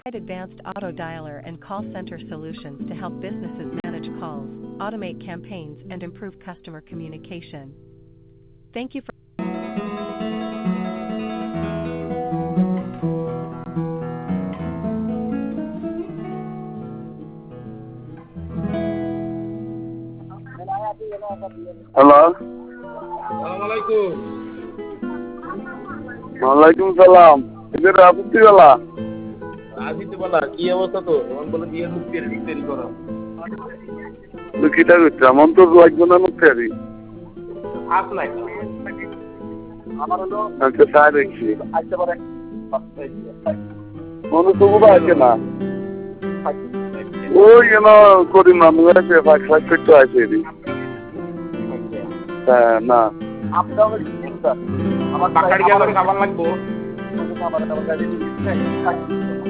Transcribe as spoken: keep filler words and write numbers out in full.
Advanced auto dialer and call center solutions to help businesses manage calls, automate campaigns, and improve customer communication. Thank you for hello, আসসালামালাইকুম। ওয়ালাইকুম সালাম। এটা রাজনীতিওয়ালা। রাজনীতিওয়ালা কি অবস্থা তো? তখন বলে বিয়ে মুক্তি ঠিক দেরি করো। তুই কিটা করছিস? এমন তো লাগবে না মুক্তি। আস নাই আমার হলো আচ্ছা তাই দেখছি। আসতে পারে মনে তো বোধ আছে না। ওই যেন করি মামু আছে ফাঁক ফাঁক করতে আছে। হ্যাঁ না আপনার আমার বাকারি খাবার লাগবো।